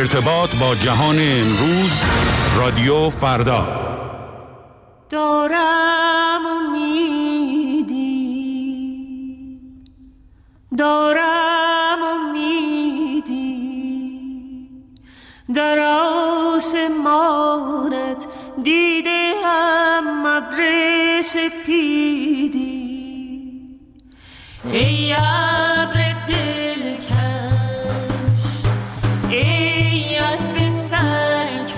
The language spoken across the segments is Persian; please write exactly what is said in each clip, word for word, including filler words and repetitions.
ارتباط با جهان امروز، رادیو فردا. دارم امیدی، دارم امیدی، در آسمانت دیده هم ابر سپیدی. ای ابر دلکش، ای اسب سرکش،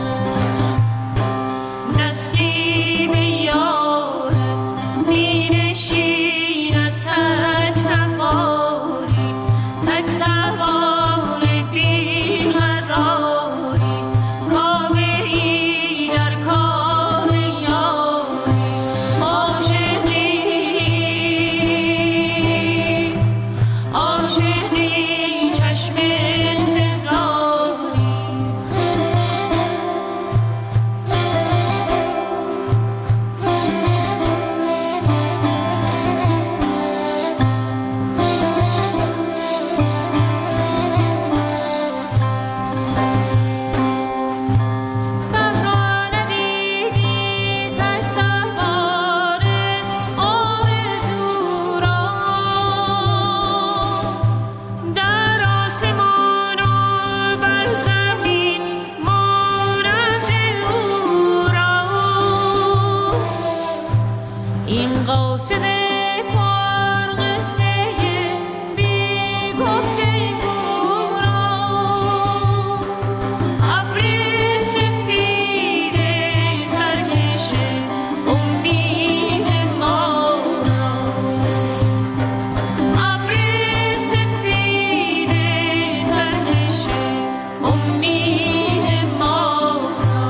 نسیم یارت می نشیند تک سواری، تک سوار بیقراری، کاوه‌ای در کار یاری، عاشقی عاشقی چشم انتظاری. صحرا ندیدی تک سوار آرزو را، در آسمان و بر زمین مانند او را. این قاصد پرقصه بی گفتگو را، ابر سپید سرکش امید ما را، ابر سپید سرکش امید ما را.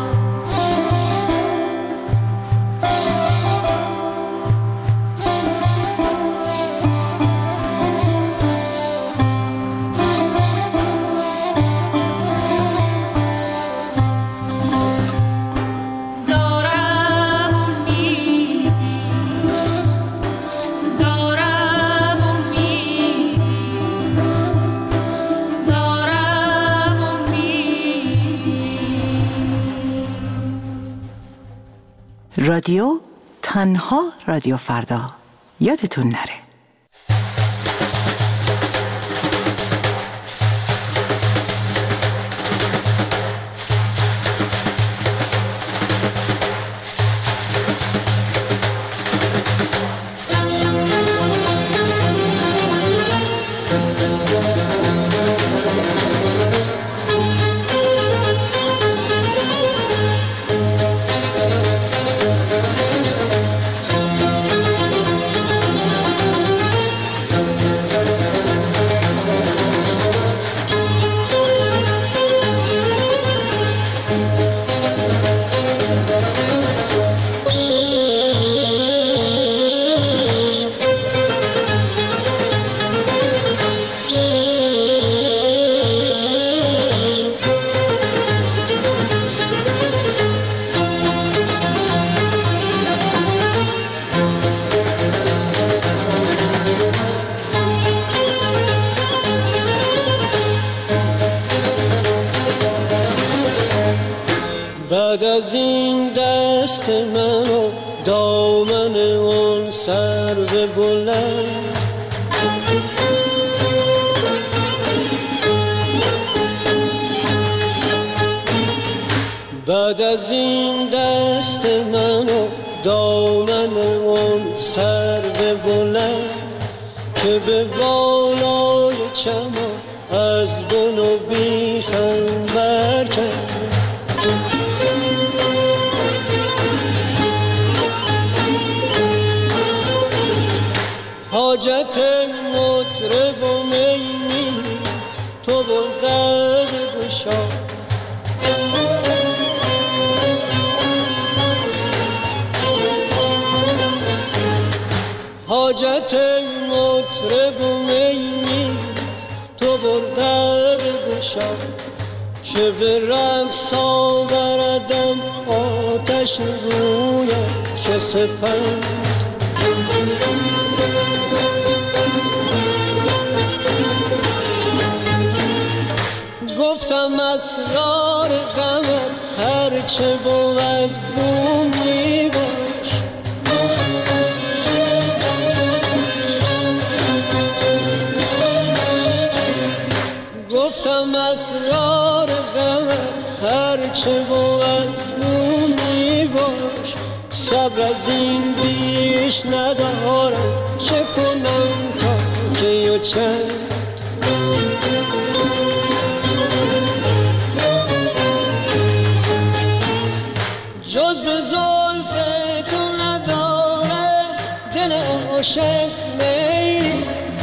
دارم امیدی، دارم امیدی، دارم امیدی. رادیو تنها رادیو فردا، یادتون نره. بعد از این دست من و دامن اون سرو بلند، بعد از این دست من و دامن اون سرو بلند، که به بالای چمان از بن و بیخم برکند. حاجت مطرب و می نیست، تو بلغد گشا. حاجت مطرب و می نیست، تو بلغد گشا. که به رقص آوردم آتش رویم چه سپند. گفتم اسرار غمت هرچه بود بومی باش. گفتم اسرار غمت هرچه بود بومی باش. صبر از این بیش ندارم، چه کنم تا کی و چند. جز به زلف تو ندارد دل عاشق میلی.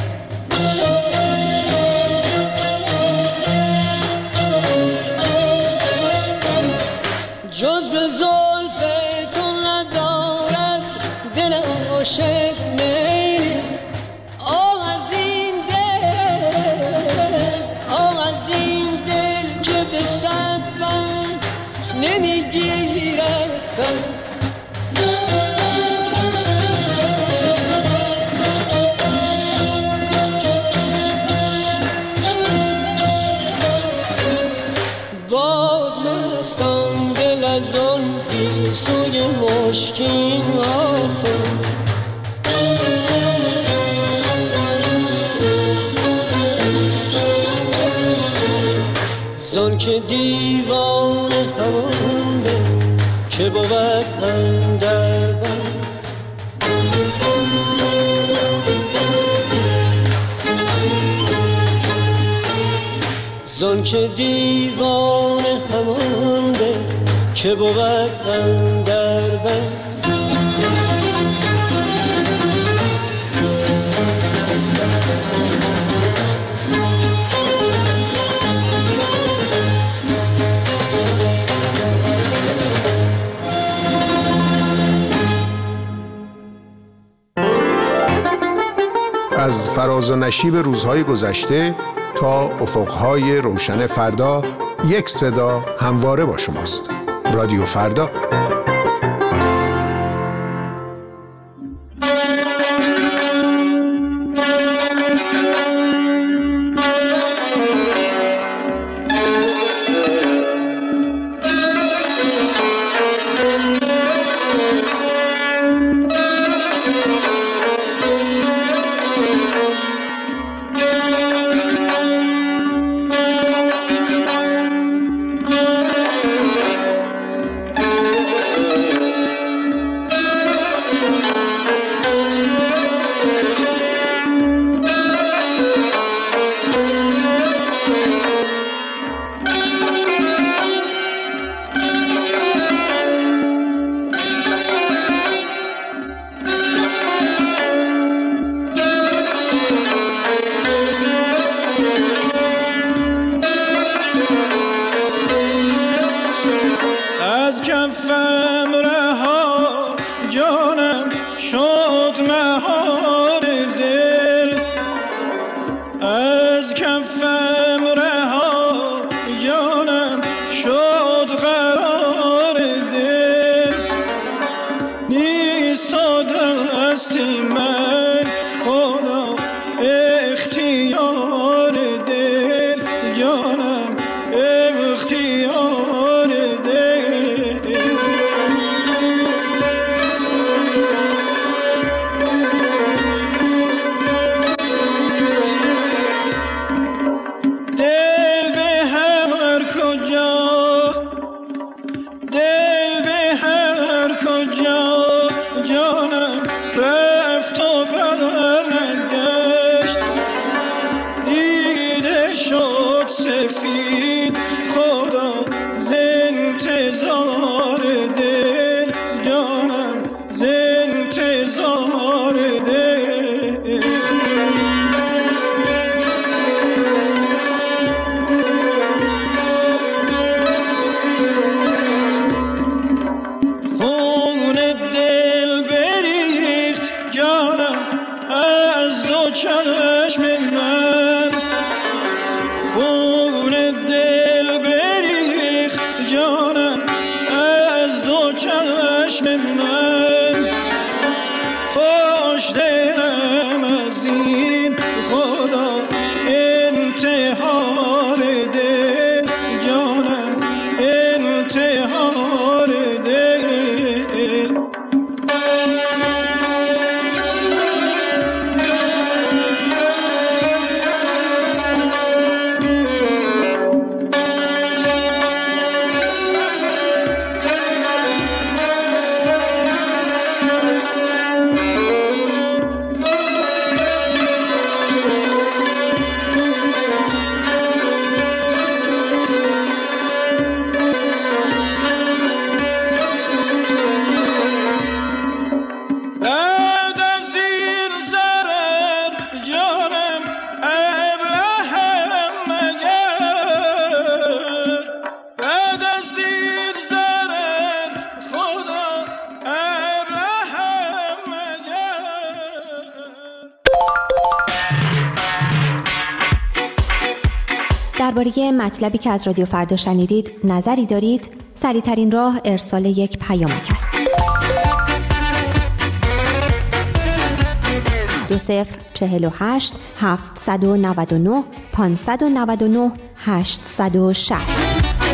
جز به زلف تو ندارد دل عاشق میلی. آه از این دل، آه از این دل که به صد بند نمیگیرد. باز مستم دل از آن گیسوی مشکین حافظ. زان که دیوان همان به که بود اندر بند. زان که دیوان همان به که بود اندر بند. از فراز و نشیب روزهای گذشته تا افقهای روشن فردا، یک صدا همواره با شماست. رادیو فردا. چشم من خون دل درباره مطلبی که از رادیو فردا شنیدید نظری دارید؟ سریع‌ترین راه ارسال یک پیامک است. دو صفر چهل و هشت هفتصد و نود و نه پانصد و نود و نه هشتصد و شصت.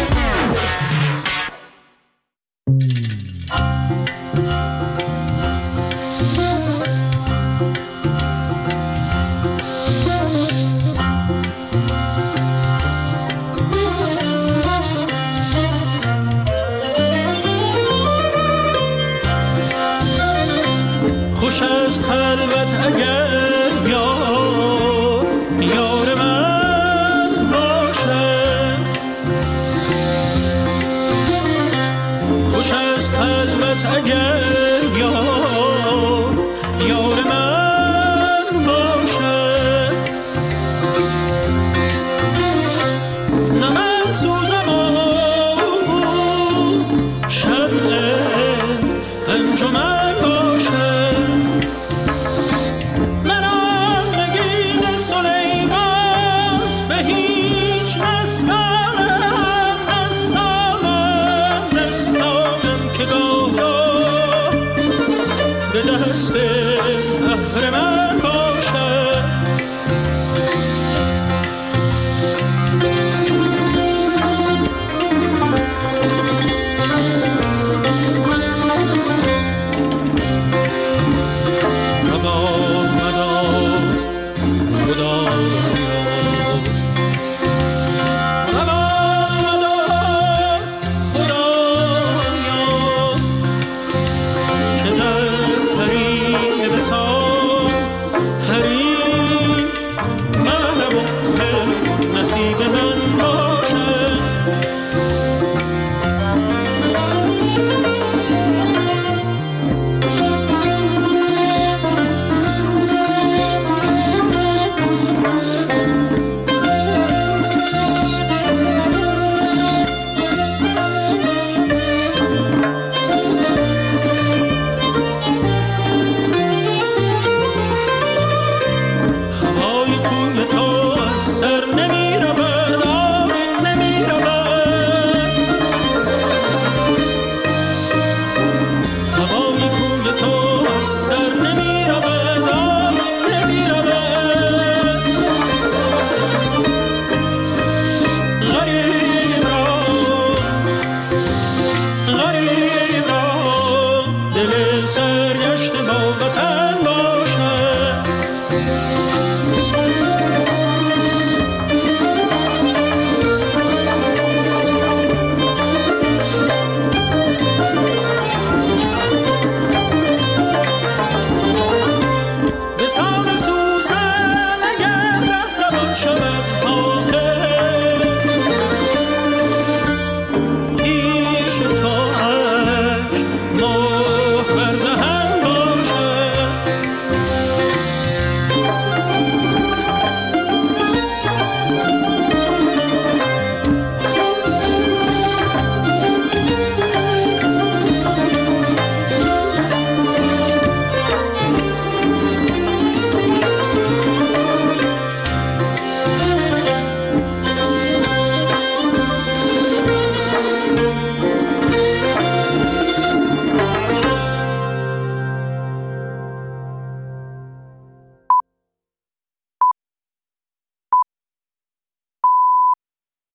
خوش است خلوت اگر یار یار من باشه، خوش است خلوت اگر یار یار من باشه، نه منصور